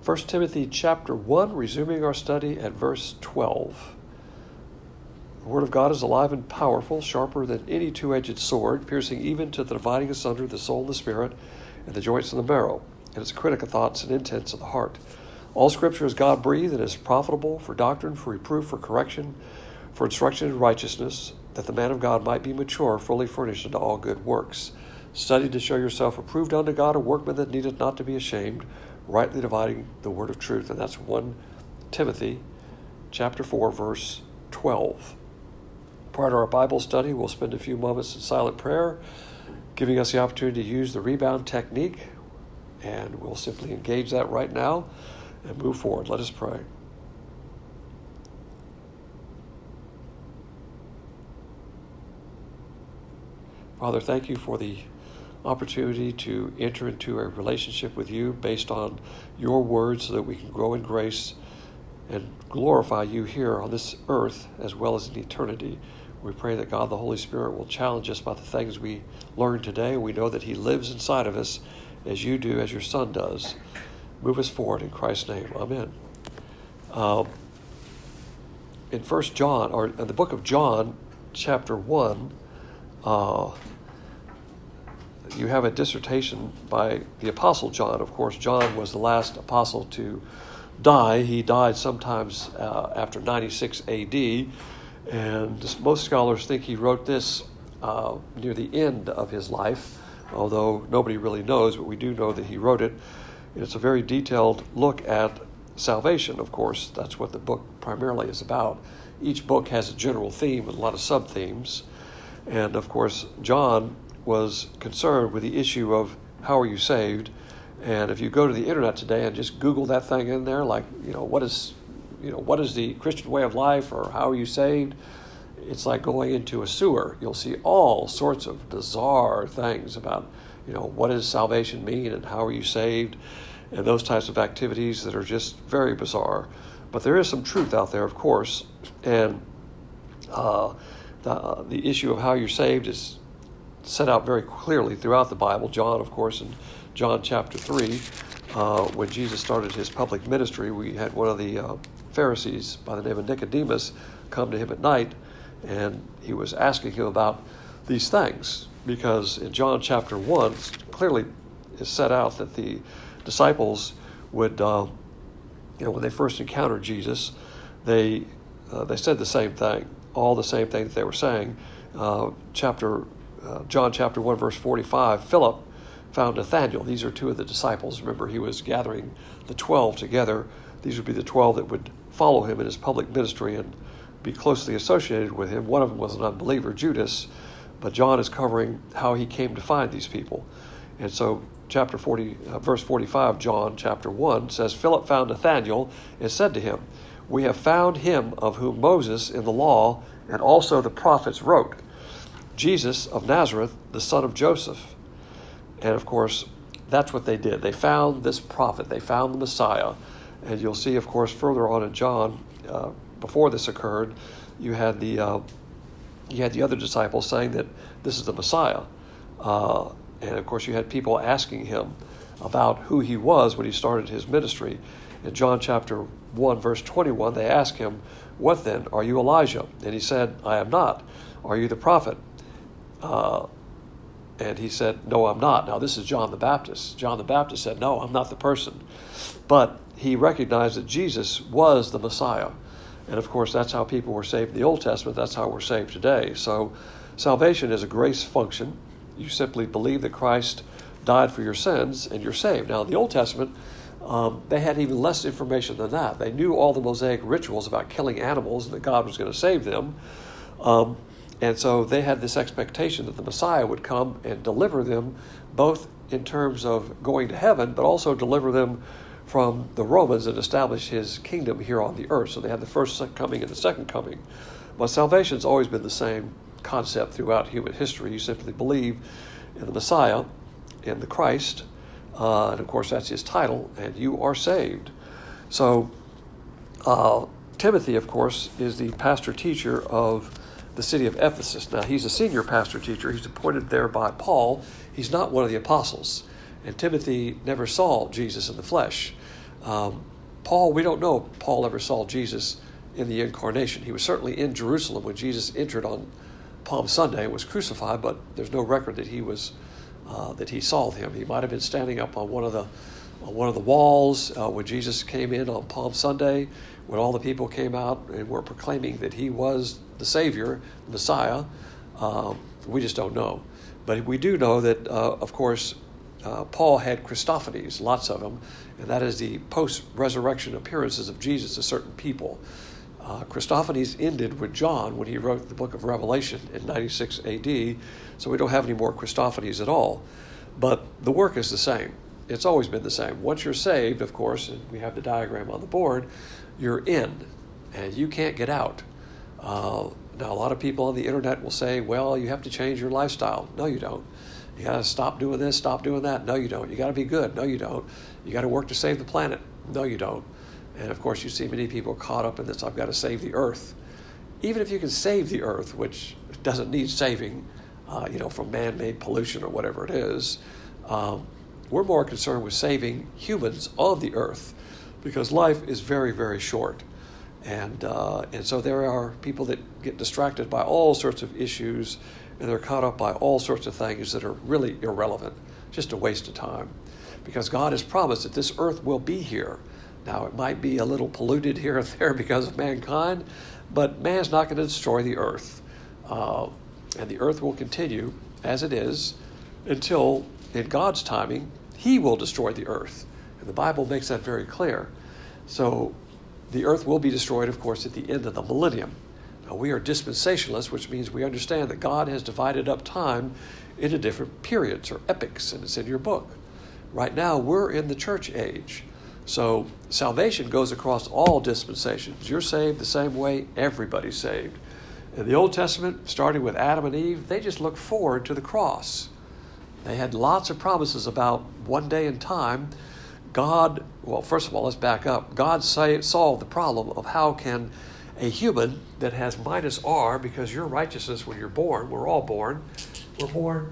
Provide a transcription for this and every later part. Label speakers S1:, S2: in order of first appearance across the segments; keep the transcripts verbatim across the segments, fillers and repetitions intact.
S1: First Timothy chapter one, resuming our study at verse twelve. The word of God is alive and powerful, sharper than any two-edged sword, piercing even to the dividing asunder the soul and the spirit, and the joints and the marrow, and is a critic of thoughts and intents of the heart. All Scripture is God-breathed and is profitable for doctrine, for reproof, for correction, for instruction in righteousness, that the man of God might be mature, fully furnished unto all good works. Study to show yourself approved unto God, a workman that needeth not to be ashamed, rightly dividing the word of truth. And that's First Timothy chapter four, verse twelve. Prior to our Bible study, we'll spend a few moments in silent prayer, giving us the opportunity to use the rebound technique, and we'll simply engage that right now and move forward. Let us pray. Father, thank you for the opportunity to enter into a relationship with you based on your word so that we can grow in grace and glorify you here on this earth as well as in eternity. We pray that God, the Holy Spirit, will challenge us by the things we learn today. We know that he lives inside of us as you do, as your Son does. Move us forward in Christ's name. Amen. Um, in First John, or in the book of John, chapter one, uh, you have a dissertation by the Apostle John. Of course, John was the last apostle to die. He died sometimes uh, after ninety-six A D, and most scholars think he wrote this uh, near the end of his life, although nobody really knows, but we do know that he wrote it. It's a very detailed look at salvation, of course. That's what the book primarily is about. Each book has a general theme and a lot of sub-themes. And, of course, John was concerned with the issue of how are you saved. And if you go to the internet today and just Google that thing in there, like, you know, what is, you know, what is the Christian way of life, or how are you saved? It's like going into a sewer. You'll see all sorts of bizarre things about, you know, what does salvation mean and how are you saved, and those types of activities that are just very bizarre. But there is some truth out there, of course, and uh, the, uh, the issue of how you're saved is set out very clearly throughout the Bible. John, of course, in John chapter three, uh, when Jesus started his public ministry, we had one of the uh, Pharisees by the name of Nicodemus come to him at night, and he was asking him about these things, because in John chapter one, clearly is set out that the disciples would, uh, you know, when they first encountered Jesus, they uh, they said the same thing, all the same thing that they were saying. Uh, chapter uh, John chapter one, verse forty-five, Philip found Nathanael. These are two of the disciples. Remember, he was gathering the twelve together. These would be the twelve that would follow him in his public ministry and be closely associated with him. One of them was an unbeliever, Judas, but John is covering how he came to find these people. And so chapter forty, uh, verse forty-five, John chapter one says, Philip found Nathanael and said to him, we have found him of whom Moses in the law and also the prophets wrote, Jesus of Nazareth, the son of Joseph. And of course, that's what they did. They found this prophet. They found the Messiah. And you'll see, of course, further on in John, uh, before this occurred, you had the uh, you had the other disciples saying that this is the Messiah. Uh, and of course, you had people asking him about who he was when he started his ministry. In John chapter one, verse twenty-one, they asked him, what then? Are you Elijah? And he said, I am not. Are you the prophet? Uh, and he said, no, I'm not. Now, this is John the Baptist. John the Baptist said, no, I'm not the person. But he recognized that Jesus was the Messiah. And of course, that's how people were saved in the Old Testament. That's how we're saved today. So salvation is a grace function. You simply believe that Christ died for your sins and you're saved. Now, in the Old Testament, um, they had even less information than that. They knew all the Mosaic rituals about killing animals and that God was going to save them. Um, and so they had this expectation that the Messiah would come and deliver them, both in terms of going to heaven, but also deliver them from the Romans and establish his kingdom here on the earth. So they had the first coming and the second coming. But salvation's always been the same concept throughout human history. You simply believe in the Messiah, in the Christ, uh, and of course that's his title, and you are saved. So uh, Timothy, of course, is the pastor teacher of the city of Ephesus. Now, he's a senior pastor teacher. He's appointed there by Paul. He's not one of the apostles. And Timothy never saw Jesus in the flesh. Um, Paul, we don't know if Paul ever saw Jesus in the incarnation. He was certainly in Jerusalem when Jesus entered on Palm Sunday and was crucified, but there's no record that he was uh, that he saw him. He might have been standing up on one of the on one of the walls uh, when Jesus came in on Palm Sunday, when all the people came out and were proclaiming that he was the Savior, the Messiah. Um, we just don't know. But we do know that, uh, of course, uh, Paul had Christophanies, lots of them, and that is the post-resurrection appearances of Jesus to certain people. Uh, Christophanies ended with John when he wrote the book of Revelation in ninety-six A D, so we don't have any more Christophanies at all. But the work is the same. It's always been the same. Once you're saved, of course, and we have the diagram on the board, you're in, and you can't get out. Uh, now, a lot of people on the internet will say, well, you have to change your lifestyle. No, you don't. You got to stop doing this, stop doing that. No, you don't. You got to be good. No, you don't. You got to work to save the planet. No, you don't. And, of course, you see many people caught up in this, I've got to save the earth. Even if you can save the earth, which doesn't need saving, uh, you know, from man-made pollution or whatever it is, um, we're more concerned with saving humans on the earth because life is very, very short. And uh, and so there are people that get distracted by all sorts of issues, and they're caught up by all sorts of things that are really irrelevant, just a waste of time. Because God has promised that this earth will be here. Now, it might be a little polluted here and there because of mankind, but man's not going to destroy the earth. Uh, and the earth will continue as it is until, in God's timing, he will destroy the earth. And the Bible makes that very clear. So the earth will be destroyed, of course, at the end of the millennium. Now, we are dispensationalists, which means we understand that God has divided up time into different periods or epochs, and it's in your book. Right now, we're in the church age. So salvation goes across all dispensations. You're saved the same way everybody's saved. In the Old Testament, starting with Adam and Eve, they just looked forward to the cross. They had lots of promises about one day in time. God, well, first of all, let's back up. God say, solved the problem of how can a human that has minus R, because your righteousness when you're born, we're all born, we're born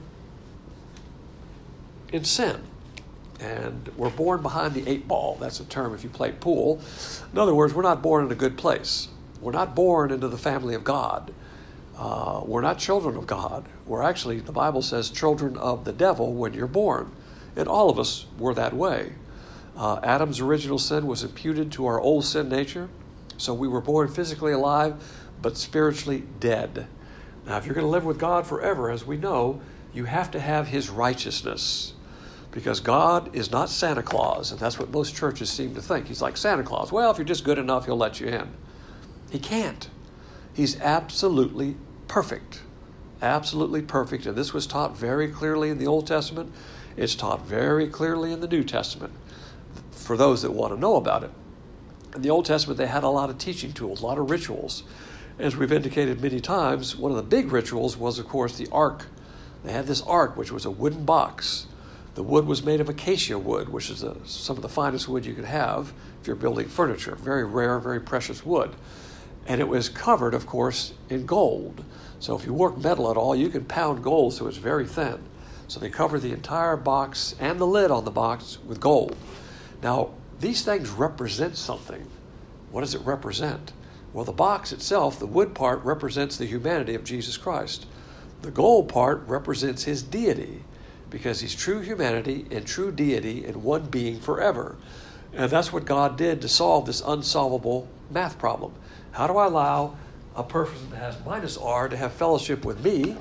S1: in sin. And we're born behind the eight ball. That's a term if you play pool. In other words, we're not born in a good place. We're not born into the family of God. Uh, we're not children of God. We're actually, the Bible says, children of the devil when you're born. And all of us were that way. Uh, Adam's original sin was imputed to our old sin nature. So we were born physically alive, but spiritually dead. Now, if you're going to live with God forever, as we know, you have to have his righteousness. Because God is not Santa Claus, and that's what most churches seem to think. He's like Santa Claus. Well, if you're just good enough, he'll let you in. He can't. He's absolutely perfect. Absolutely perfect. And this was taught very clearly in the Old Testament. It's taught very clearly in the New Testament for those that want to know about it. In the Old Testament, they had a lot of teaching tools, a lot of rituals. As we've indicated many times, one of the big rituals was, of course, the ark. They had this ark, which was a wooden box. The wood was made of acacia wood, which is a, some of the finest wood you could have if you're building furniture. Very rare, very precious wood. And it was covered, of course, in gold. So if you work metal at all, you can pound gold so it's very thin. So they covered the entire box and the lid on the box with gold. Now, these things represent something. What does it represent? Well, the box itself, the wood part, represents the humanity of Jesus Christ. The gold part represents his deity, because he's true humanity and true deity in one being forever. And that's what God did to solve this unsolvable math problem. How do I allow a person that has minus R to have fellowship with me?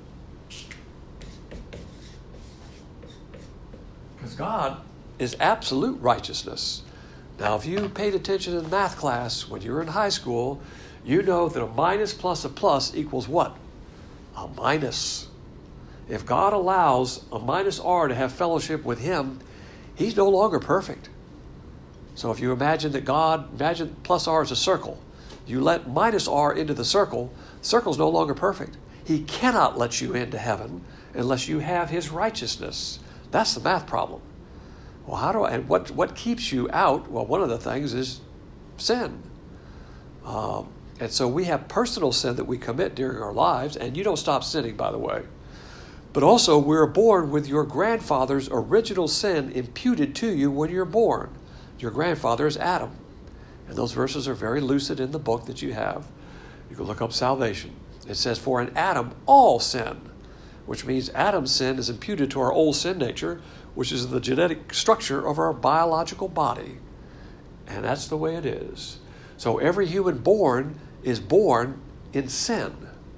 S1: Because God is absolute righteousness. Now, if you paid attention in math class when you were in high school, you know that a minus plus a plus equals what? A minus. If God allows a minus R to have fellowship with him, he's no longer perfect. So if you imagine that God, imagine plus R is a circle. You let minus R into the circle, the circle's no longer perfect. He cannot let you into heaven unless you have his righteousness. That's the math problem. Well, how do I, and what, what keeps you out? Well, one of the things is sin. Um, and so we have personal sin that we commit during our lives, and you don't stop sinning, by the way. But also, we're born with your grandfather's original sin imputed to you when you're born. Your grandfather is Adam. And those verses are very lucid in the book that you have. You can look up salvation. It says, for in Adam all sin, which means Adam's sin is imputed to our old sin nature, which is the genetic structure of our biological body. And that's the way it is. So every human born is born in sin.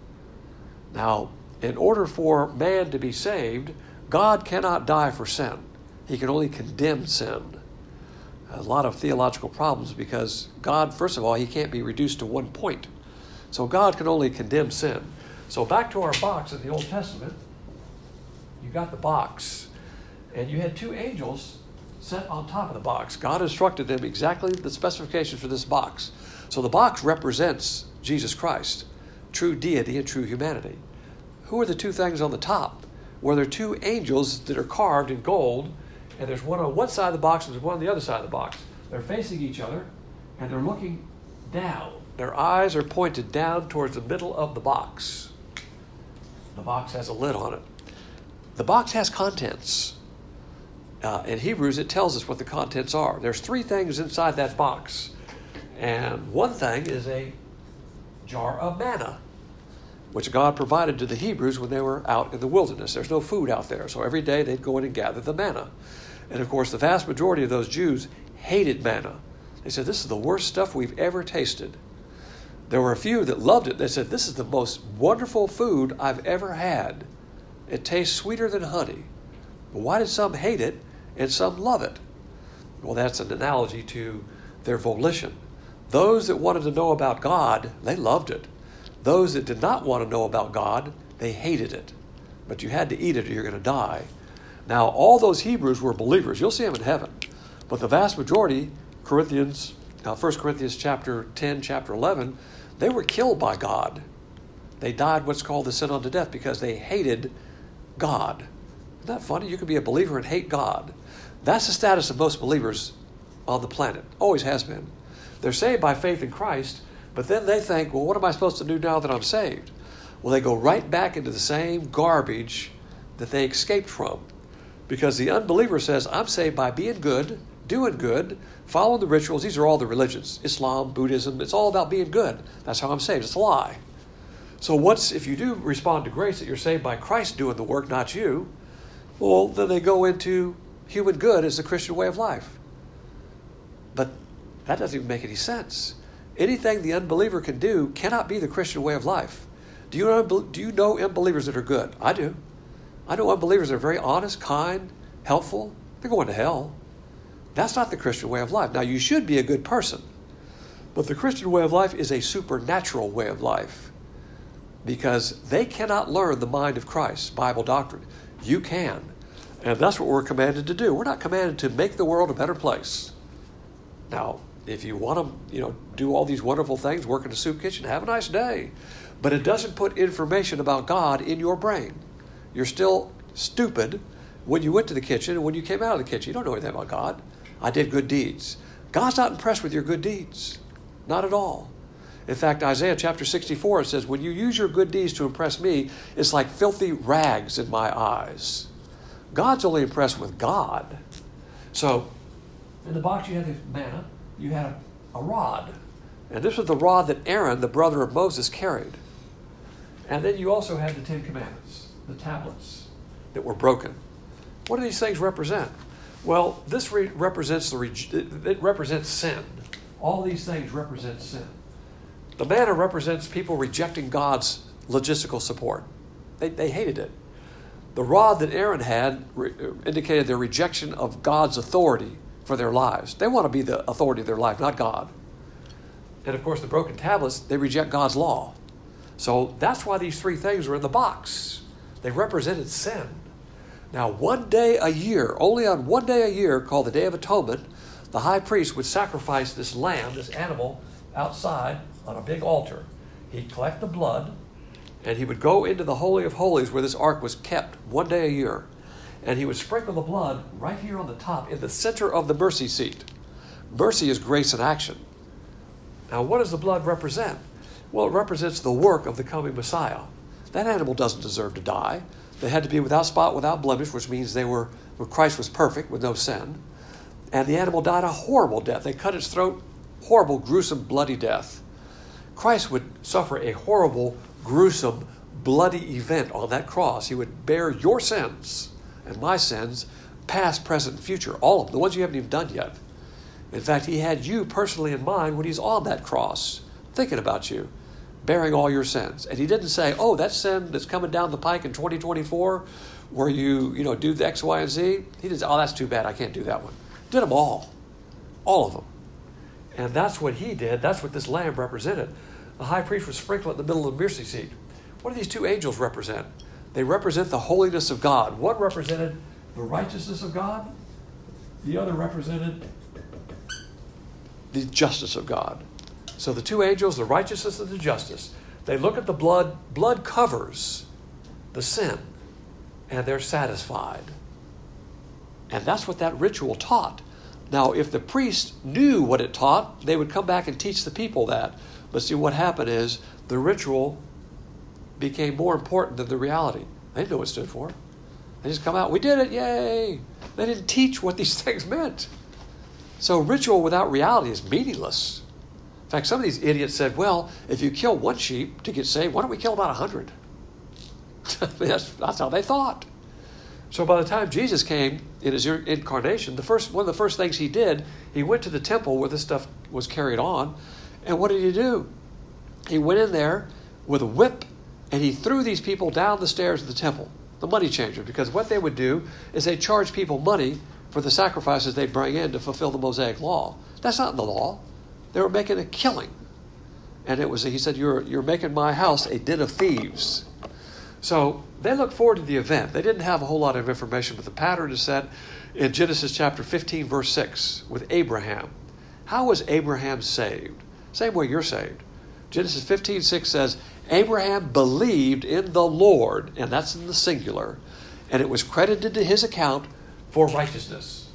S1: Now, in order for man to be saved, God cannot die for sin. He can only condemn sin. A lot of theological problems because God, first of all, he can't be reduced to one point. So God can only condemn sin. So back to our box in the Old Testament, you got the box, and you had two angels set on top of the box. God instructed them exactly the specifications for this box. So the box represents Jesus Christ, true deity and true humanity. Who are the two things on the top? Well, there are two angels that are carved in gold, and there's one on one side of the box and there's one on the other side of the box. They're facing each other, and they're looking down. Their eyes are pointed down towards the middle of the box. The box has a lid on it. The box has contents. Uh, in Hebrews, it tells us what the contents are. There's three things inside that box. And one thing is a jar of manna, which God provided to the Hebrews when they were out in the wilderness. There's no food out there, so every day they'd go in and gather the manna. And of course, the vast majority of those Jews hated manna. They said, this is the worst stuff we've ever tasted. There were a few that loved it. They said, this is the most wonderful food I've ever had. It tastes sweeter than honey. But why did some hate it and some love it? Well, that's an analogy to their volition. Those that wanted to know about God, they loved it. Those that did not want to know about God, they hated it. But you had to eat it or you're going to die. Now, all those Hebrews were believers. You'll see them in heaven. But the vast majority, Corinthians, uh, First Corinthians chapter ten, chapter eleven, they were killed by God. They died what's called the sin unto death because they hated God. Isn't that funny? You can be a believer and hate God. That's the status of most believers on the planet. Always has been. They're saved by faith in Christ, but then they think, well, what am I supposed to do now that I'm saved? Well, they go right back into the same garbage that they escaped from. Because the unbeliever says, I'm saved by being good, doing good, following the rituals. These are all the religions. Islam, Buddhism, it's all about being good. That's how I'm saved. It's a lie. So once, if you do respond to grace that you're saved by Christ doing the work, not you, well, then they go into human good as the Christian way of life. But that doesn't even make any sense. Anything the unbeliever can do cannot be the Christian way of life. Do you know, do you know unbelievers that are good? I do. I know unbelievers that are very honest, kind, helpful. They're going to hell. That's not the Christian way of life. Now, you should be a good person. But the Christian way of life is a supernatural way of life. Because they cannot learn the mind of Christ, Bible doctrine. You can. And that's what we're commanded to do. We're not commanded to make the world a better place. Now, if you want to, you know, do all these wonderful things, work in a soup kitchen, have a nice day. But it doesn't put information about God in your brain. You're still stupid when you went to the kitchen and when you came out of the kitchen. You don't know anything about God. I did good deeds. God's not impressed with your good deeds. Not at all. In fact, Isaiah chapter sixty-four, it says, when you use your good deeds to impress me, it's like filthy rags in my eyes. God's only impressed with God. So, in the box you had the manna, you had a rod. And this was the rod that Aaron, the brother of Moses, carried. And then you also had the Ten Commandments, the tablets that were broken. What do these things represent? Well, this re- represents the re- it represents sin. All these things represent sin. The manna represents people rejecting God's logistical support. They, they hated it. The rod that Aaron had re- indicated their rejection of God's authority for their lives. They want to be the authority of their life, not God. And of course, the broken tablets, they reject God's law. So that's why these three things were in the box. They represented sin. Now, one day a year, only on one day a year, called the Day of Atonement, the high priest would sacrifice this lamb, this animal, outside on a big altar. He'd collect the blood, and he would go into the Holy of Holies where this ark was kept one day a year. And he would sprinkle the blood right here on the top in the center of the mercy seat. Mercy is grace in action. Now, what does the blood represent? Well, it represents the work of the coming Messiah. That animal doesn't deserve to die. They had to be without spot, without blemish, which means they were, well, Christ was perfect with no sin. And the animal died a horrible death. They cut its throat, horrible, gruesome, bloody death. Christ would suffer a horrible, gruesome, bloody event on that cross. He would bear your sins and my sins, past, present, and future, all of them, the ones you haven't even done yet. In fact, he had you personally in mind when he's on that cross, thinking about you, bearing all your sins. And he didn't say, oh, that sin that's coming down the pike in twenty twenty-four, where you, you know, do the X, Y, and Z. He didn't say, oh, that's too bad, I can't do that one. Did them all. All of them. And that's what he did. That's what this lamb represented. The high priest would sprinkle it in the middle of the mercy seat. What do these two angels represent? They represent the holiness of God. One represented the righteousness of God. The other represented the justice of God. So the two angels, the righteousness and the justice, they look at the blood. Blood covers the sin, and they're satisfied. And that's what that ritual taught. Now, if the priest knew what it taught, they would come back and teach the people that. But see, what happened is the ritual became more important than the reality. They didn't know what it stood for. They just come out, we did it, yay! They didn't teach what these things meant. So ritual without reality is meaningless. In fact, some of these idiots said, well, if you kill one sheep to get saved, why don't we kill about a hundred? that's, that's how they thought. So by the time Jesus came in his incarnation, the first one of the first things he did, he went to the temple where this stuff was carried on. And what did he do? He went in there with a whip and he threw these people down the stairs of the temple, the money changer, because what they would do is they charge people money for the sacrifices they'd bring in to fulfill the Mosaic law. That's not in the law. They were making a killing. And it was, he said, you're, you're making my house a den of thieves. So they looked forward to the event. They didn't have a whole lot of information, but the pattern is set in Genesis chapter fifteen, verse six, with Abraham. How was Abraham saved? Same way you're saved. Genesis fifteen, six says, Abraham believed in the Lord, and that's in the singular, and it was credited to his account for righteousness.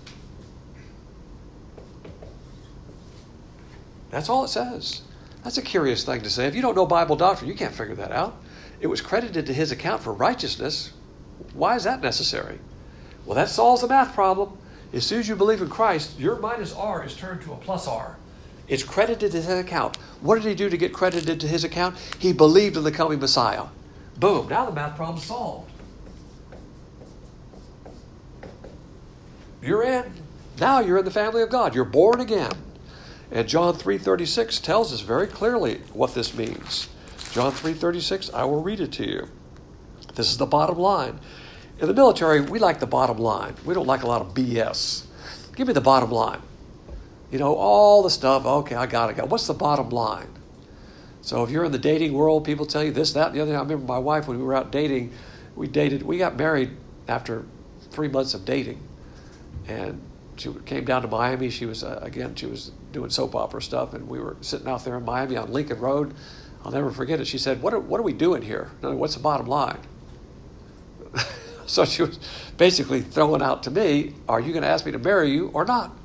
S1: That's all it says. That's a curious thing to say. If you don't know Bible doctrine, you can't figure that out. It was credited to his account for righteousness. Why is that necessary? Well, that solves the math problem. As soon as you believe in Christ, your minus R is turned to a plus R. It's credited to his account. What did he do to get credited to his account? He believed in the coming Messiah. Boom. Now the math problem's solved. You're in. Now you're in the family of God. You're born again. And John three thirty-six tells us very clearly what this means. John three thirty-six, I will read it to you. This is the bottom line. In the military, we like the bottom line. We don't like a lot of B S. Give me the bottom line. You know, all the stuff, okay, I got it. Got. What's the bottom line? So if you're in the dating world, people tell you this, that, and the other. I remember my wife, when we were out dating, we dated, we got married after three months of dating. And she came down to Miami. She was, uh, again, she was doing soap opera stuff, and we were sitting out there in Miami on Lincoln Road. I'll never forget it. She said, what are, what are we doing here? No, what's the bottom line? So she was basically throwing out to me, are you going to ask me to marry you or not?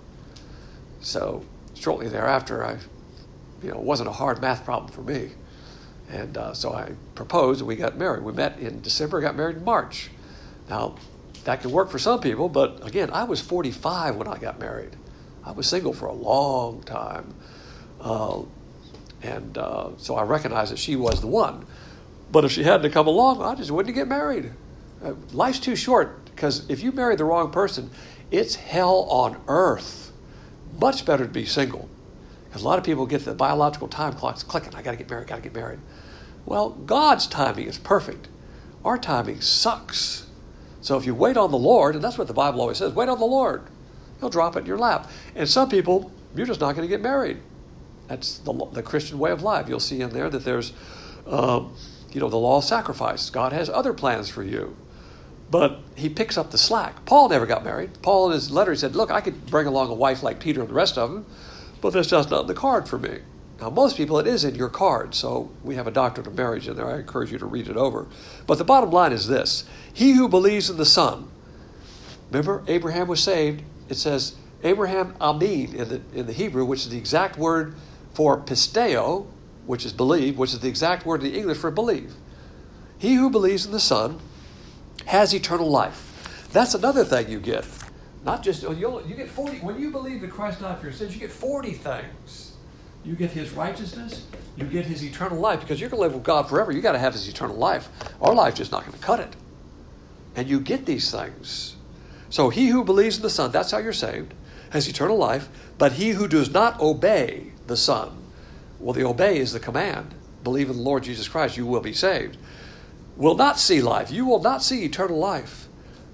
S1: So shortly thereafter, I, you know, it wasn't a hard math problem for me. And uh, so I proposed and we got married. We met in December, got married in March. Now, that could work for some people, but again, I was forty-five when I got married. I was single for a long time. Uh, and uh, so I recognized that she was the one. But if she hadn't come along, I just wouldn't get married. Uh, life's too short, because if you marry the wrong person, it's hell on earth. Much better to be single. Because a lot of people get the biological time clocks clicking. I got to get married, got to get married. Well, God's timing is perfect. Our timing sucks. So if you wait on the Lord, and that's what the Bible always says, wait on the Lord. He'll drop it in your lap. And some people, you're just not going to get married. That's the, the Christian way of life. You'll see in there that there's, um, you know, the law of sacrifice. God has other plans for you. But he picks up the slack. Paul never got married. Paul in his letter, he said, look, I could bring along a wife like Peter and the rest of them, but that's just not in the card for me. Now, most people, it is in your card, so we have a doctrine of marriage in there. I encourage you to read it over. But the bottom line is this. He who believes in the Son, remember, Abraham was saved. It says, Abraham Amin in the, in the Hebrew, which is the exact word for pisteo, which is believe, which is the exact word in the English for believe. He who believes in the Son has eternal life. That's another thing you get. Not just, oh, you'll, you get forty. When you believe that Christ died for your sins, you get forty things. You get his righteousness. You get his eternal life. Because you're going to live with God forever. You got to have his eternal life. Our life's just not going to cut it. And you get these things. So he who believes in the Son, that's how you're saved, has eternal life. But he who does not obey the Son, well, the obey is the command. Believe in the Lord Jesus Christ, you will be saved. Will not see life. You will not see eternal life.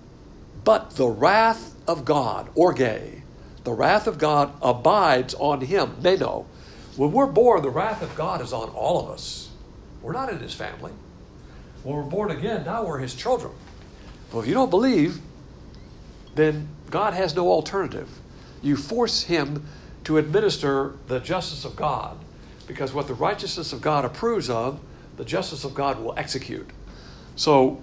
S1: But the wrath of God, orge, the wrath of God abides on him. They know. When we're born, the wrath of God is on all of us. We're not in his family. When we're born again, now we're his children. Well, if you don't believe, then God has no alternative. You force him to administer the justice of God, because what the righteousness of God approves of, the justice of God will execute. So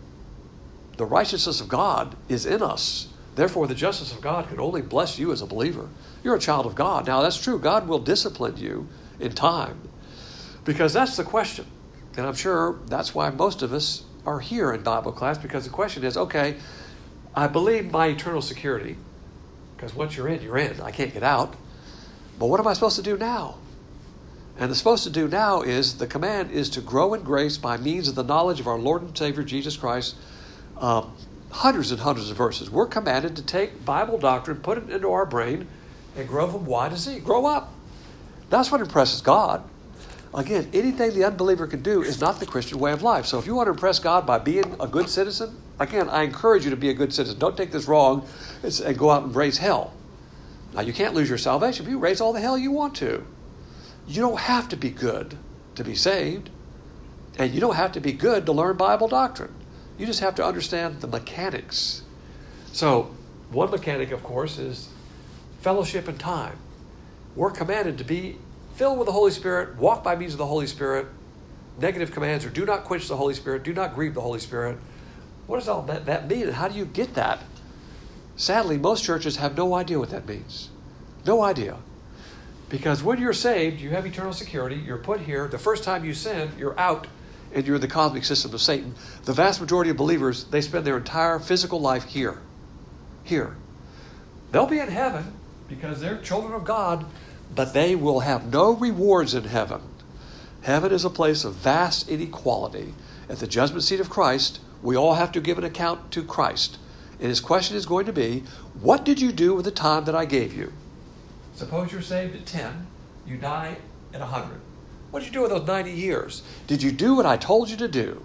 S1: the righteousness of God is in us. Therefore, the justice of God can only bless you as a believer. You're a child of God. Now, that's true. God will discipline you in time, because that's the question. And I'm sure that's why most of us are here in Bible class, because the question is, okay, I believe my eternal security, because once you're in, you're in. I can't get out. But what am I supposed to do now? And the supposed to do now is, the command is to grow in grace by means of the knowledge of our Lord and Savior Jesus Christ. Um, hundreds and hundreds of verses. We're commanded to take Bible doctrine, put it into our brain, and grow from Y to Z. Grow up. That's what impresses God. Again, anything the unbeliever can do is not the Christian way of life. So if you want to impress God by being a good citizen, again, I encourage you to be a good citizen. Don't take this wrong and go out and raise hell. Now, you can't lose your salvation. You raise all the hell you want to. You don't have to be good to be saved. And you don't have to be good to learn Bible doctrine. You just have to understand the mechanics. So, one mechanic, of course, is fellowship and time. We're commanded to be filled with the Holy Spirit, walk by means of the Holy Spirit. Negative commands are do not quench the Holy Spirit, do not grieve the Holy Spirit. What does all that, that mean, and how do you get that? Sadly, most churches have no idea what that means. No idea. Because when you're saved, you have eternal security. You're put here. The first time you sin, you're out, and you're in the cosmic system of Satan. The vast majority of believers, they spend their entire physical life here. Here. They'll be in heaven because they're children of God, but they will have no rewards in heaven. Heaven is a place of vast inequality. At the judgment seat of Christ, we all have to give an account to Christ. And his question is going to be, what did you do with the time that I gave you? Suppose you're saved at ten, you die at one hundred. What did you do with those ninety years? Did you do what I told you to do?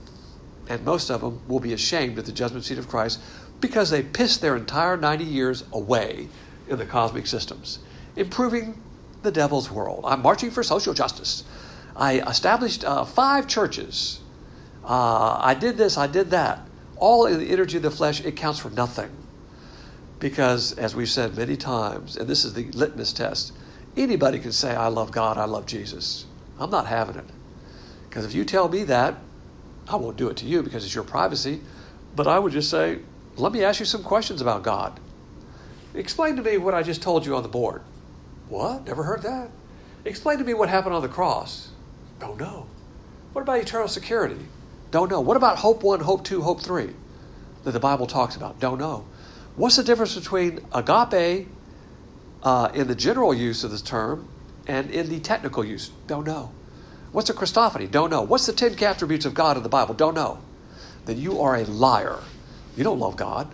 S1: And most of them will be ashamed at the judgment seat of Christ because they pissed their entire ninety years away in the cosmic systems, improving the devil's world. I'm marching for social justice. I established uh, five churches. Uh, I did this, I did that. All in the energy of the flesh, it counts for nothing. Because, as we've said many times, and this is the litmus test, anybody can say, I love God, I love Jesus. I'm not having it. Because if you tell me that, I won't do it to you because it's your privacy. But I would just say, let me ask you some questions about God. Explain to me what I just told you on the board. What? Never heard that? Explain to me what happened on the cross. Don't know. What about eternal security? Don't know. What about hope one, hope two, hope three that the Bible talks about? Don't know. What's the difference between agape uh, in the general use of this term and in the technical use? Don't know. What's a Christophany? Don't know. What's the ten attributes of God in the Bible? Don't know. Then you are a liar. You don't love God.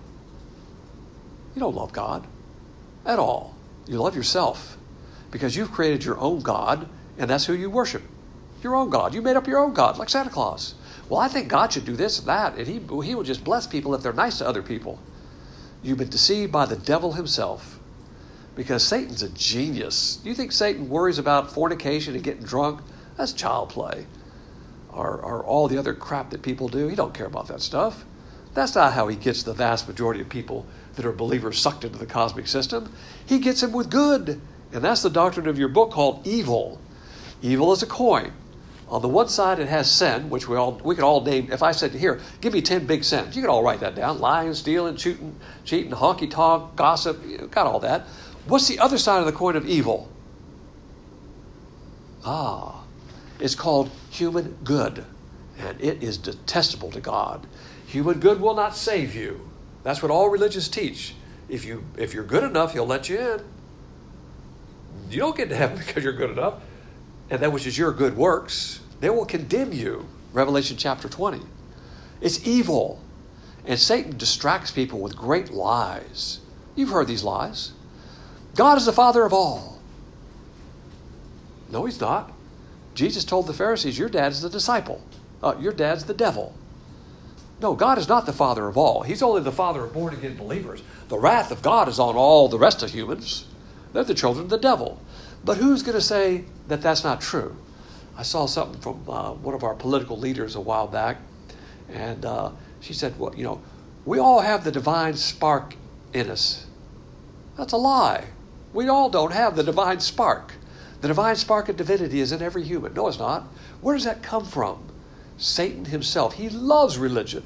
S1: You don't love God at all. You love yourself because you've created your own God, and that's who you worship. Your own God. You made up your own God, like Santa Claus. Well, I think God should do this and that, and he, he will just bless people if they're nice to other people. You've been deceived by the devil himself because Satan's a genius. You think Satan worries about fornication and getting drunk? That's child play. Or, or all the other crap that people do. He don't care about that stuff. That's not how he gets the vast majority of people that are believers sucked into the cosmic system. He gets them with good. And that's the doctrine of your book called evil. Evil is a coin. On the one side, it has sin, which we all we could all name. If I said, here, give me ten big sins, you could all write that down. Lying, stealing, cheating, cheating, honky-tonk, gossip, you got all that. What's the other side of the coin of evil? Ah, it's called human good, and it is detestable to God. Human good will not save you. That's what all religions teach. If you if you're good enough, he'll let you in. You don't get to heaven because you're good enough, and that which is your good works, they will condemn you. Revelation chapter twenty. It's evil. And Satan distracts people with great lies. You've heard these lies. God is the Father of all. No, he's not. Jesus told the Pharisees, your dad is the disciple. Uh, your dad's the devil. No, God is not the Father of all. He's only the Father of born-again believers. The wrath of God is on all the rest of humans. They're the children of the devil. But who's going to say that that's not true? I saw something from uh, one of our political leaders a while back, and uh, she said, well, you know, we all have the divine spark in us. That's a lie. We all don't have the divine spark. The divine spark of divinity is in every human. No, it's not. Where does that come from? Satan himself. He loves religion.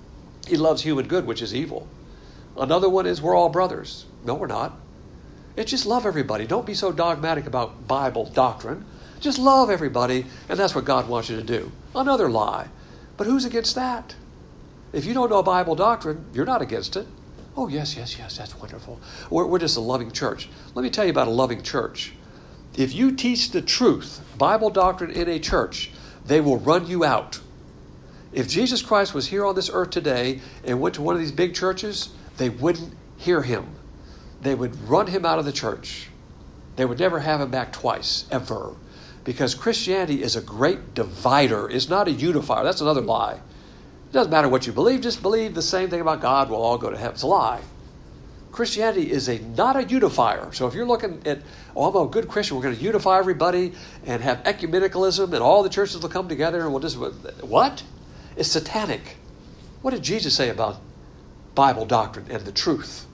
S1: He loves human good, which is evil. Another one is we're all brothers. No, we're not. It's just love everybody. Don't be so dogmatic about Bible doctrine. Just love everybody, and that's what God wants you to do. Another lie. But who's against that? If you don't know Bible doctrine, you're not against it. Oh, yes, yes, yes, that's wonderful. We're, we're just a loving church. Let me tell you about a loving church. If you teach the truth, Bible doctrine in a church, they will run you out. If Jesus Christ was here on this earth today and went to one of these big churches, they wouldn't hear him. They would run him out of the church. They would never have him back twice, ever. Because Christianity is a great divider. It's not a unifier. That's another lie. It doesn't matter what you believe. Just believe the same thing about God. We'll all go to heaven. It's a lie. Christianity is a not a unifier. So if you're looking at, oh, I'm a good Christian, we're going to unify everybody and have ecumenicalism and all the churches will come together and we'll just, what? It's satanic. What did Jesus say about Bible doctrine and the truth?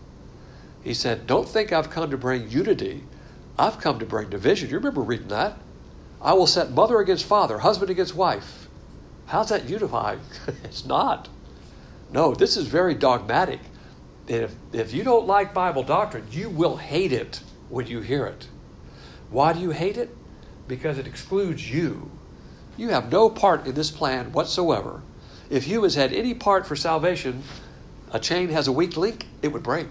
S1: He said, don't think I've come to bring unity. I've come to bring division. You remember reading that? I will set mother against father, husband against wife. How's that unifying? It's not. No, this is very dogmatic. If, if you don't like Bible doctrine, you will hate it when you hear it. Why do you hate it? Because it excludes you. You have no part in this plan whatsoever. If humans had any part for salvation, a chain has a weak link, it would break.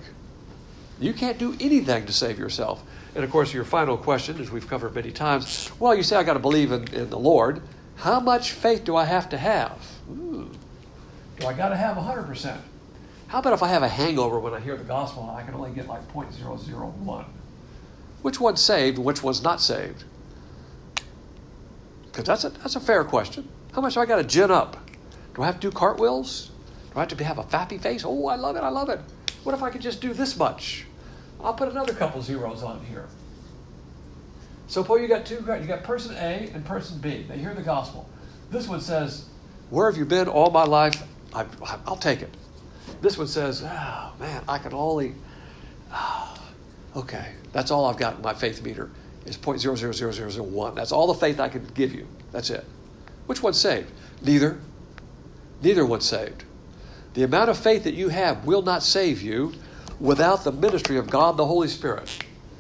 S1: You can't do anything to save yourself. And of course, your final question, as we've covered many times, well, you say I got to believe in, in the Lord. How much faith do I have to have? Ooh. Do I got to have one hundred percent? How about if I have a hangover when I hear the gospel and I can only get like zero point zero zero one? Which one's saved and which one's not saved? Because that's a, that's a fair question. How much do I got to gin up? Do I have to do cartwheels? Do I have to have a fappy face? Oh, I love it, I love it. What if I could just do this much? I'll put another couple zeros on here. So, Paul, you got two, you got person A and person B. They hear the gospel. This one says, where have you been all my life? I, I'll take it. This one says, oh, man, I can only, oh, okay, that's all I've got in my faith meter is zero point zero zero zero zero zero one. That's all the faith I can give you. That's it. Which one's saved? Neither. Neither one's saved. The amount of faith that you have will not save you without the ministry of God the Holy Spirit.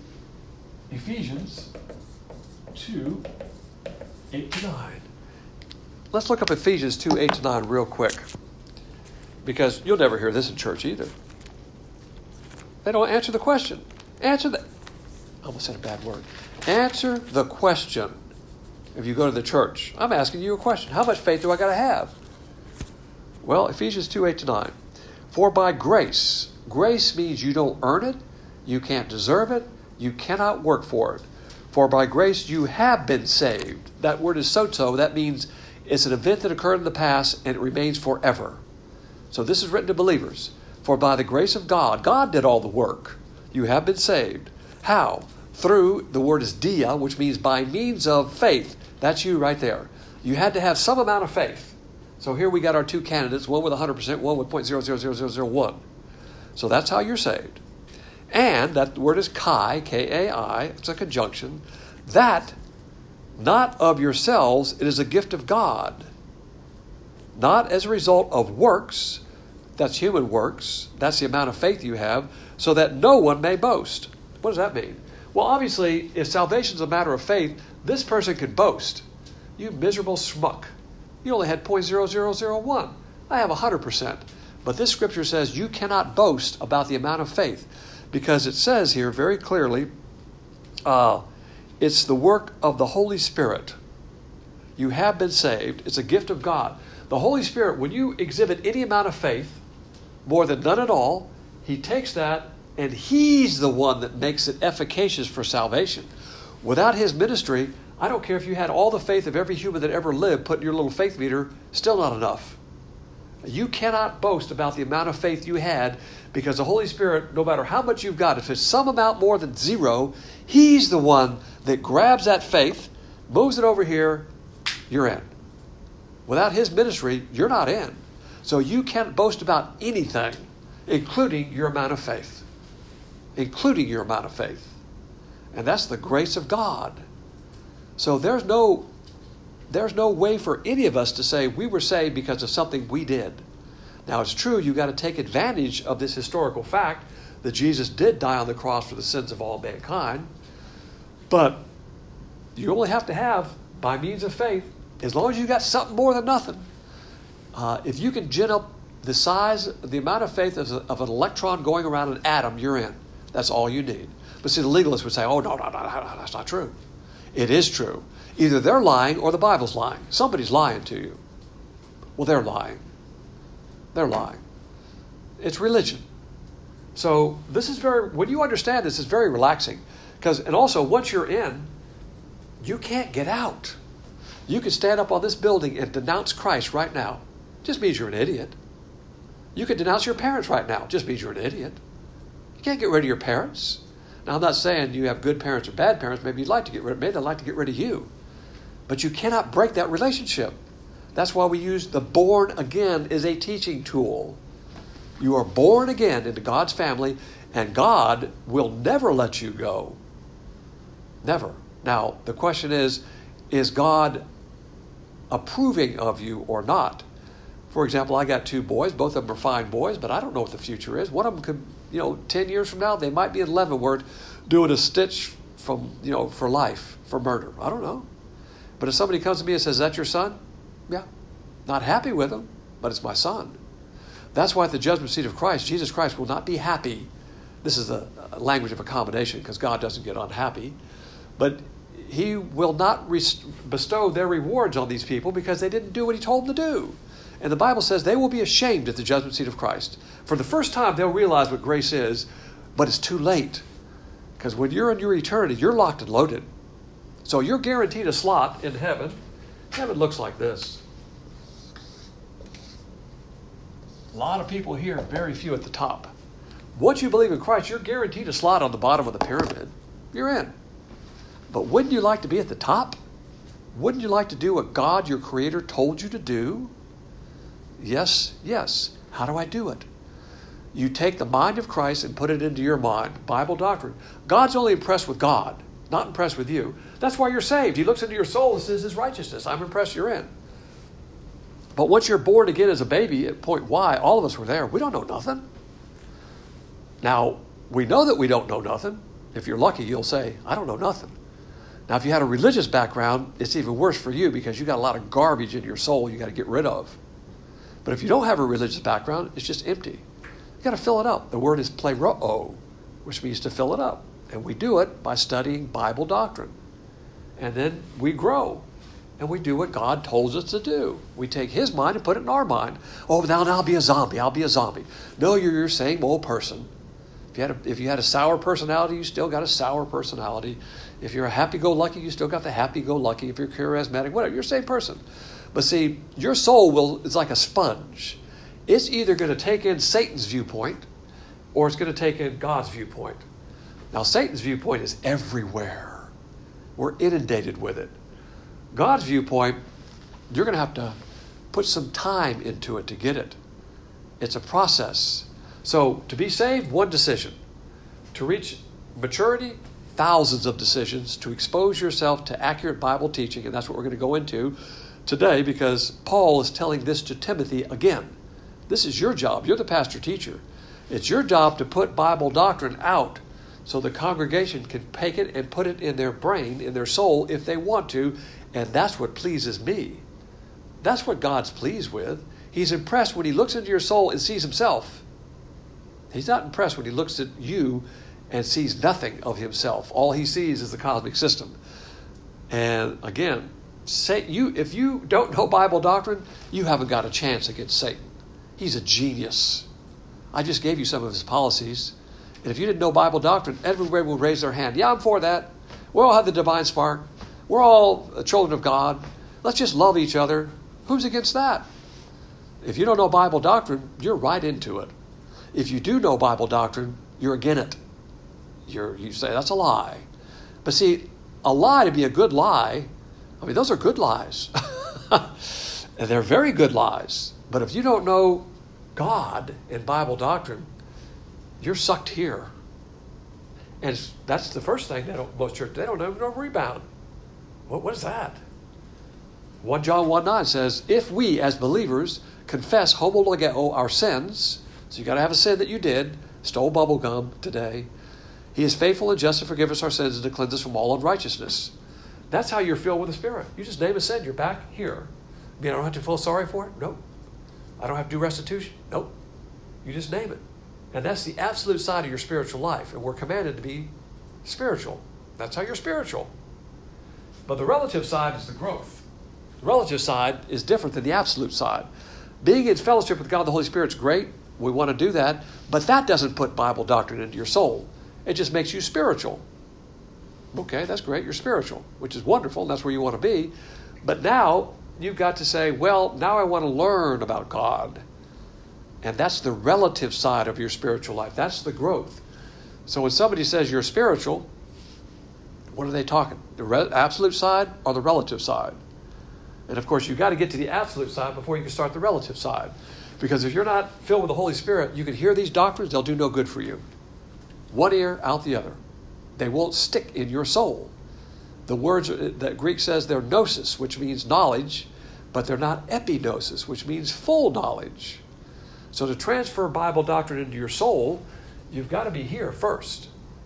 S1: Ephesians two, eight to nine. Let's look up Ephesians two, eight to nine real quick. Because you'll never hear this in church either. They don't answer the question. Answer the... I almost said a bad word. Answer the question. If you go to the church, I'm asking you a question. How much faith do I got to have? Well, Ephesians two, eight to nine. For by grace, grace means you don't earn it, you can't deserve it, you cannot work for it. For by grace you have been saved. That word is sozo. That means it's an event that occurred in the past and it remains forever. So this is written to believers. For by the grace of God, God did all the work. You have been saved. How? Through, the word is dia, which means by means of faith. That's you right there. You had to have some amount of faith. So here we got our two candidates, one with one hundred percent, one with zero point zero zero zero zero zero one. So that's how you're saved. And that word is kai, K A I, it's a conjunction. That, not of yourselves, it is a gift of God. Not as a result of works, that's human works, that's the amount of faith you have, so that no one may boast. What does that mean? Well, obviously, if salvation is a matter of faith, this person could boast. You miserable schmuck. You only had zero point zero zero zero one. I have one hundred percent. But this scripture says you cannot boast about the amount of faith. Because it says here very clearly, uh, it's the work of the Holy Spirit. You have been saved. It's a gift of God. The Holy Spirit, when you exhibit any amount of faith, more than none at all, He takes that and He's the one that makes it efficacious for salvation. Without His ministry, I don't care if you had all the faith of every human that ever lived put in your little faith meter, still not enough. You cannot boast about the amount of faith you had, because the Holy Spirit, no matter how much you've got, if it's some amount more than zero, He's the one that grabs that faith, moves it over here, you're in. Without His ministry, you're not in. So you can't boast about anything, including your amount of faith. Including your amount of faith. And that's the grace of God. So there's no, there's no way for any of us to say we were saved because of something we did. Now it's true, you've got to take advantage of this historical fact that Jesus did die on the cross for the sins of all mankind. But you only have to have, by means of faith, as long as you got something more than nothing. Uh, if you can gin up the size, the amount of faith of, of an electron going around an atom, you're in. That's all you need. But see, the legalists would say, oh, no, no, no, no, that's not true. It is true. Either they're lying or the Bible's lying. Somebody's lying to you. Well, they're lying. They're lying. It's religion. So this is very, when you understand this, it's very relaxing. Because, and also, once you're in, you can't get out. You can stand up on this building and denounce Christ right now. Just means you're an idiot. You can denounce your parents right now. Just means you're an idiot. You can't get rid of your parents. Now, I'm not saying you have good parents or bad parents. Maybe you'd like to get rid of, maybe they'd like to get rid of you. But you cannot break that relationship. That's why we use the born again as a teaching tool. You are born again into God's family, and God will never let you go. Never. Now, the question is, is God approving of you or not? For example, I got two boys. Both of them are fine boys, but I don't know what the future is. One of them could, you know, ten years from now, they might be in Leavenworth doing a stitch from, you know, for life, for murder. I don't know. But if somebody comes to me and says, is that your son? Yeah. Not happy with him, but it's my son. That's why at the judgment seat of Christ, Jesus Christ will not be happy. This is a language of accommodation because God doesn't get unhappy. But He will not rest- bestow their rewards on these people because they didn't do what He told them to do. And the Bible says they will be ashamed at the judgment seat of Christ. For the first time, they'll realize what grace is, but it's too late. Because when you're in your eternity, you're locked and loaded. So you're guaranteed a slot in heaven. Heaven looks like this. A lot of people here, very few at the top. Once you believe in Christ, you're guaranteed a slot on the bottom of the pyramid. You're in. But wouldn't you like to be at the top? Wouldn't you like to do what God, your Creator, told you to do? Yes, yes. How do I do it? You take the mind of Christ and put it into your mind. Bible doctrine. God's only impressed with God, not impressed with you. That's why you're saved. He looks into your soul and says, His righteousness. I'm impressed you're in. But once you're born again as a baby at point Y, all of us were there. We don't know nothing. Now, we know that we don't know nothing. If you're lucky, you'll say, I don't know nothing. Now, if you had a religious background, it's even worse for you because you got a lot of garbage in your soul you got to get rid of. But if you don't have a religious background, it's just empty. You got to fill it up. The word is pleroo, which means to fill it up. And we do it by studying Bible doctrine. And then we grow. And we do what God told us to do. We take His mind and put it in our mind. Oh, now, now I'll be a zombie. I'll be a zombie. No, you're your same old person. If you had a, if you had a sour personality, you still got a sour personality. If you're a happy-go-lucky, you still got the happy-go-lucky. If you're charismatic, whatever, you're the same person. But see, your soul will is like a sponge. It's either going to take in Satan's viewpoint or it's going to take in God's viewpoint. Now, Satan's viewpoint is everywhere. We're inundated with it. God's viewpoint, you're going to have to put some time into it to get it. It's a process. So to be saved, one decision. To reach maturity, thousands of decisions. To expose yourself to accurate Bible teaching, and that's what we're going to go into today because Paul is telling this to Timothy again. This is your job. You're the pastor teacher. It's your job to put Bible doctrine out so the congregation can take it and put it in their brain, in their soul, if they want to. And that's what pleases me. That's what God's pleased with. He's impressed when He looks into your soul and sees Himself. He's not impressed when He looks at you and sees nothing of himself. All he sees is the cosmic system. And again, say you if you don't know Bible doctrine, you haven't got a chance against Satan. He's a genius. I just gave you some of his policies. And if you didn't know Bible doctrine, everybody will raise their hand. Yeah, I'm for that. We all have the divine spark. We're all children of God. Let's just love each other. Who's against that? If you don't know Bible doctrine, you're right into it. If you do know Bible doctrine, you're against it. You're, you say, that's a lie. But see, a lie to be a good lie, I mean, those are good lies. And they're very good lies. But if you don't know God and Bible doctrine, you're sucked here. And it's, that's the first thing. They don't, most churches, they don't know no rebound. What, what is that? First John one nine says, if we as believers confess homologeo our sins, so you got to have a sin that you did, stole bubble gum today, he is faithful and just to forgive us our sins and to cleanse us from all unrighteousness. That's how you're filled with the Spirit. You just name a sin, you're back here. I mean, I don't have to feel sorry for it? Nope. I don't have to do restitution? Nope. You just name it. And that's the absolute side of your spiritual life. And we're commanded to be spiritual. That's how you're spiritual. But the relative side is the growth. The relative side is different than the absolute side. Being in fellowship with God the Holy Spirit is great. We want to do that. But that doesn't put Bible doctrine into your soul. It just makes you spiritual. Okay, that's great. You're spiritual, which is wonderful. And that's where you want to be. But now you've got to say, well, now I want to learn about God. And that's the relative side of your spiritual life. That's the growth. So when somebody says you're spiritual, what are they talking? The re- absolute side or the relative side? And of course, you've got to get to the absolute side before you can start the relative side. Because if you're not filled with the Holy Spirit, you can hear these doctrines, they'll do no good for you. One ear, out the other. They won't stick in your soul. The words that Greek says they're gnosis, which means knowledge, but they're not epignosis, which means full knowledge. So to transfer Bible doctrine into your soul, you've got to be here first.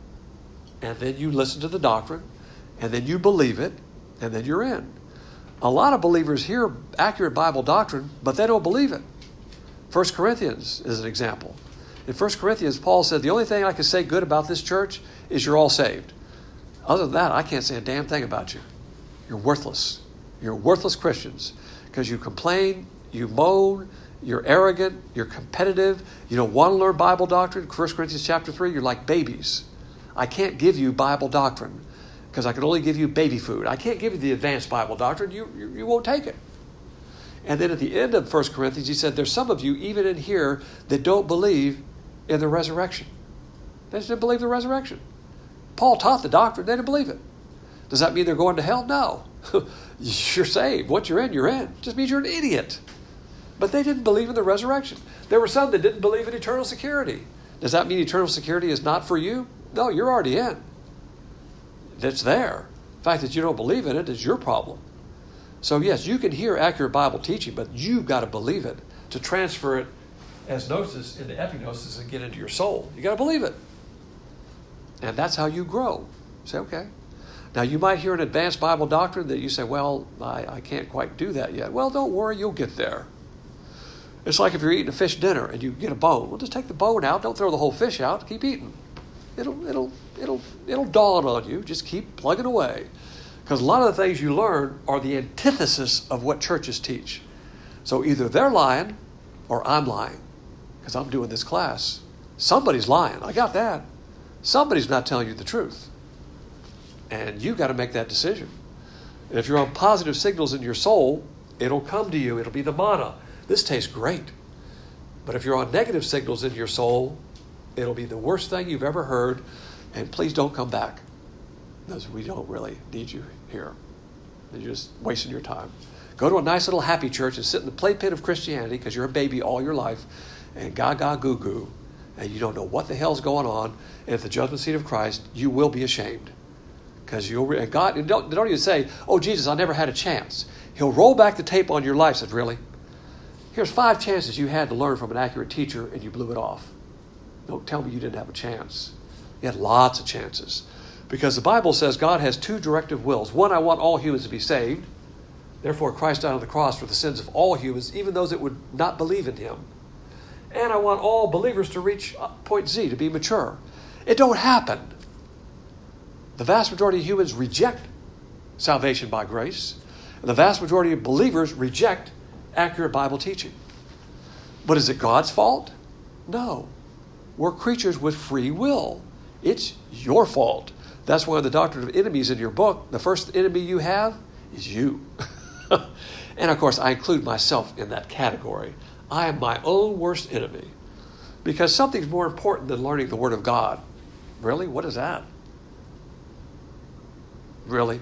S1: And then you listen to the doctrine, and then you believe it, and then you're in. A lot of believers hear accurate Bible doctrine, but they don't believe it. First Corinthians is an example. In First Corinthians, Paul said, the only thing I can say good about this church is you're all saved. Other than that, I can't say a damn thing about you. You're worthless. You're worthless Christians because you complain, you moan, you're arrogant, you're competitive, you don't want to learn Bible doctrine. First Corinthians chapter three, you're like babies. I can't give you Bible doctrine because I can only give you baby food. I can't give you the advanced Bible doctrine. You, you, you won't take it. And then at the end of First Corinthians, he said, there's some of you, even in here, that don't believe in the resurrection. They just didn't believe the resurrection. Paul taught the doctrine. They didn't believe it. Does that mean they're going to hell? No. You're saved. Once you're in, you're in. It just means you're an idiot. But they didn't believe in the resurrection. There were some that didn't believe in eternal security. Does that mean eternal security is not for you? No, you're already in. It's there. The fact that you don't believe in it is your problem. So yes, you can hear accurate Bible teaching, but you've got to believe it to transfer it as gnosis into epignosis and get into your soul. You got to believe it. And that's how you grow. Say, okay. Now you might hear an advanced Bible doctrine that you say, well, I, I can't quite do that yet. Well, don't worry, you'll get there. It's like if you're eating a fish dinner and you get a bone. Well, just take the bone out. Don't throw the whole fish out. Keep eating. It'll, it'll, it'll, it'll dawn on you. Just keep plugging away. Because a lot of the things you learn are the antithesis of what churches teach. So either they're lying or I'm lying because I'm doing this class. Somebody's lying. I got that. Somebody's not telling you the truth. And you've got to make that decision. And if you're on positive signals in your soul, it'll come to you. It'll be the manna. This tastes great. But if you're on negative signals in your soul, it'll be the worst thing you've ever heard. And please don't come back. Because we don't really need you here. You're just wasting your time. Go to a nice little happy church and sit in the playpen of Christianity because you're a baby all your life and gaga goo goo and you don't know what the hell's going on. And at the judgment seat of Christ, you will be ashamed. Because you'll and God and don't, don't even say, oh Jesus, I never had a chance. He'll roll back the tape on your life and said, really? Here's five chances you had to learn from an accurate teacher and you blew it off. Don't tell me you didn't have a chance. You had lots of chances. Because the Bible says God has two directive wills. One, I want all humans to be saved. Therefore, Christ died on the cross for the sins of all humans, even those that would not believe in him. And I want all believers to reach point Z, to be mature. It don't happen. The vast majority of humans reject salvation by grace. And the vast majority of believers reject accurate Bible teaching. But is it God's fault? No. We're creatures with free will. It's your fault. That's why the Doctrine of Enemies in your book, the first enemy you have is you. And of course, I include myself in that category. I am my own worst enemy. Because something's more important than learning the Word of God. Really? What is that? Really?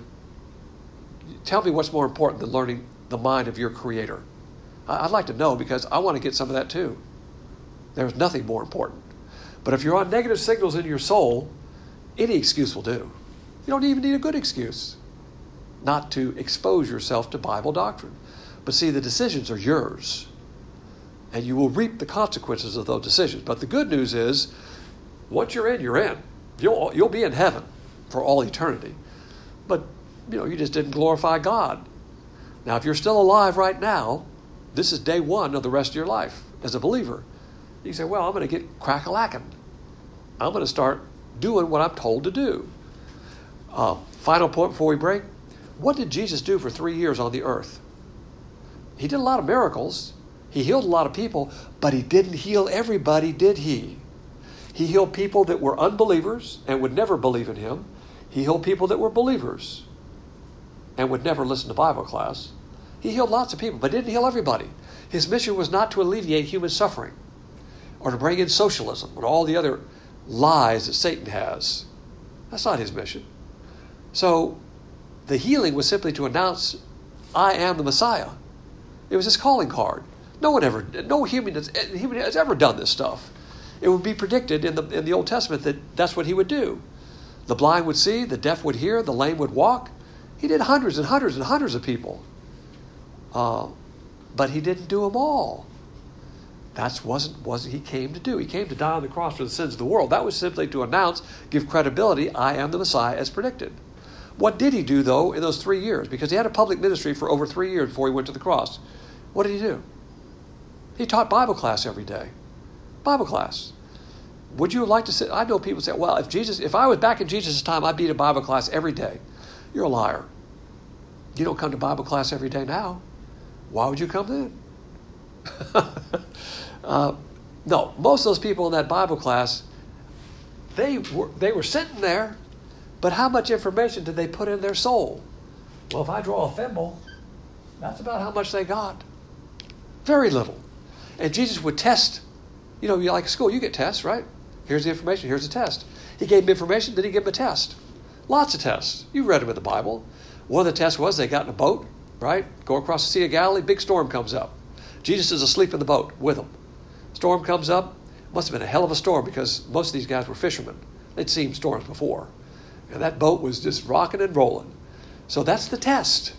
S1: Tell me what's more important than learning the mind of your Creator. I'd like to know, because I want to get some of that too. There's nothing more important. But if you're on negative signals in your soul, any excuse will do. You don't even need a good excuse not to expose yourself to Bible doctrine. But see, the decisions are yours. And you will reap the consequences of those decisions. But the good news is, once you're in, you're in. You'll, you'll be in heaven for all eternity. But, you know, you just didn't glorify God. Now, if you're still alive right now, this is day one of the rest of your life as a believer. You say, well, I'm going to get crack-a-lacking. I'm going to start doing what I'm told to do. Uh, final point before we break. What did Jesus do for three years on the earth? He did a lot of miracles. He healed a lot of people, but he didn't heal everybody, did he? He healed people that were unbelievers and would never believe in him. He healed people that were believers and would never listen to Bible class. He healed lots of people, but didn't heal everybody. His mission was not to alleviate human suffering or to bring in socialism and all the other lies that Satan has. That's not his mission. So the healing was simply to announce, I am the Messiah. It was his calling card. No one ever, no human has, human has ever done this stuff. It would be predicted in the in the Old Testament that that's what he would do. The blind would see, the deaf would hear, the lame would walk. He did hundreds and hundreds and hundreds of people. Uh, but he didn't do them all. That's wasn't wasn't he came to do. He came to die on the cross for the sins of the world. That was simply to announce, give credibility, I am the Messiah as predicted. What did he do, though, in those three years? Because he had a public ministry for over three years before he went to the cross. What did he do? He taught Bible class every day. Bible class. Would you like to sit? I know people say, well, if Jesus, if I was back in Jesus' time, I'd be to Bible class every day. You're a liar. You don't come to Bible class every day now. Why would you come then? uh, no, most of those people in that Bible class, they were, they were sitting there, but how much information did they put in their soul? Well, if I draw a thimble, that's about how much they got. Very little. And Jesus would test. You know, you like school, you get tests, right? Here's the information, here's the test. He gave them information, then he gave them a test. Lots of tests. You read them in the Bible. One of the tests was they got in a boat, right? Go across the Sea of Galilee, big storm comes up. Jesus is asleep in the boat with them. Storm comes up. Must have been a hell of a storm because most of these guys were fishermen. They'd seen storms before. And that boat was just rocking and rolling. So that's the test.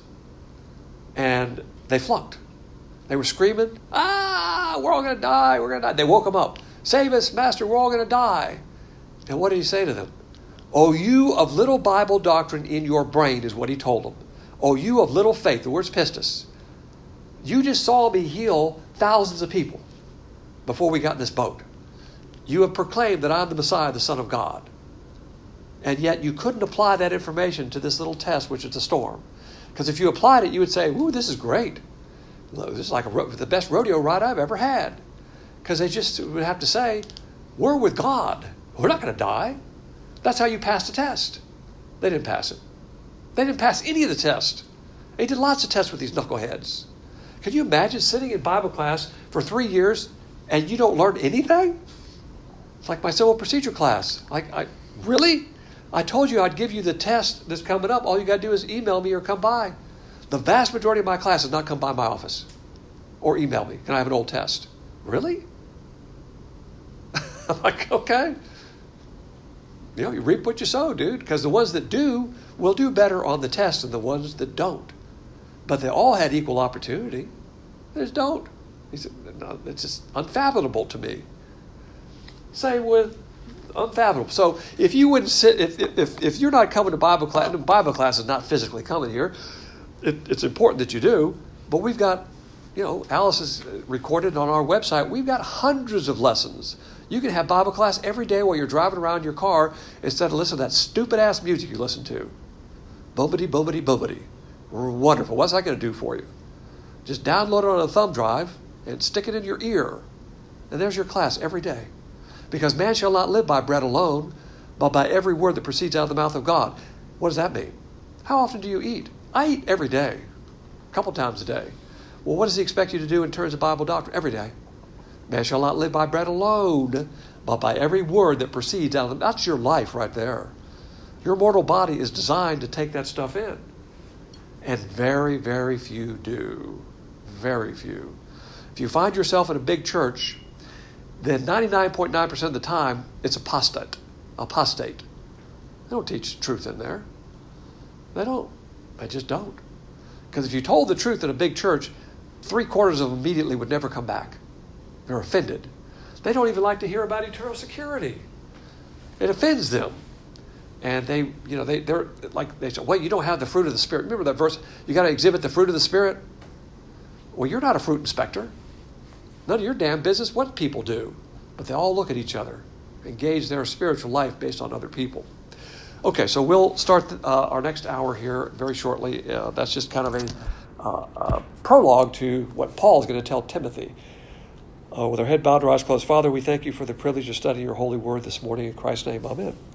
S1: And they flunked. They were screaming, ah, we're all going to die, we're going to die. They woke them up. Save us, Master, we're all going to die. And what did he say to them? Oh, you of little Bible doctrine in your brain is what he told them. Oh, you of little faith, the word's pistis. You just saw me heal thousands of people before we got in this boat. You have proclaimed that I'm the Messiah, the Son of God. And yet you couldn't apply that information to this little test, which is the storm. Because if you applied it, you would say, ooh, this is great. This is like a, the best rodeo ride I've ever had. Because they just would have to say, we're with God. We're not going to die. That's how you pass the test. They didn't pass it. They didn't pass any of the tests. They did lots of tests with these knuckleheads. Can you imagine sitting in Bible class for three years and you don't learn anything? It's like my civil procedure class. Like, I really? I told you I'd give you the test that's coming up. All you got to do is email me or come by. The vast majority of my class has not come by my office or email me. Can I have an old test? Really? I'm like, okay. You know, you reap what you sow, dude. Because the ones that do will do better on the test than the ones that don't. But they all had equal opportunity. They just don't. He said, no, it's just unfathomable to me. Same with unfathomable. So if you wouldn't sit, if if if you're not coming to Bible class, and Bible class is not physically coming here, it, it's important that you do. But we've got, you know, Alice is recorded on our website. We've got hundreds of lessons. You can have Bible class every day while you're driving around your car instead of listening to that stupid-ass music you listen to. Boobity, boobity, boobity. Wonderful. What's that going to do for you? Just download it on a thumb drive and stick it in your ear. And there's your class every day. Because man shall not live by bread alone, but by every word that proceeds out of the mouth of God. What does that mean? How often do you eat? I eat every day, a couple times a day. Well, what does he expect you to do in terms of Bible doctrine? Every day. Man shall not live by bread alone, but by every word that proceeds out of them. That's your life right there. Your mortal body is designed to take that stuff in. And very, very few do. Very few. If you find yourself in a big church, then ninety-nine point nine percent of the time, it's apostate. Apostate. They don't teach truth in there. They don't. They just don't. Because if you told the truth in a big church, three quarters of them immediately would never come back. They're offended. They don't even like to hear about eternal security. It offends them. And they, you know, they, they're like, they say, wait, you don't have the fruit of the Spirit. Remember that verse, you got to exhibit the fruit of the Spirit? Well, you're not a fruit inspector. None of your damn business what people do. But they all look at each other, engage their spiritual life based on other people. Okay, so we'll start the, uh, our next hour here very shortly. Uh, that's just kind of a, uh, a prologue to what Paul is going to tell Timothy. Uh, with our head bowed, our eyes closed. Father, we thank you for the privilege of studying your holy word this morning. In Christ's name, amen.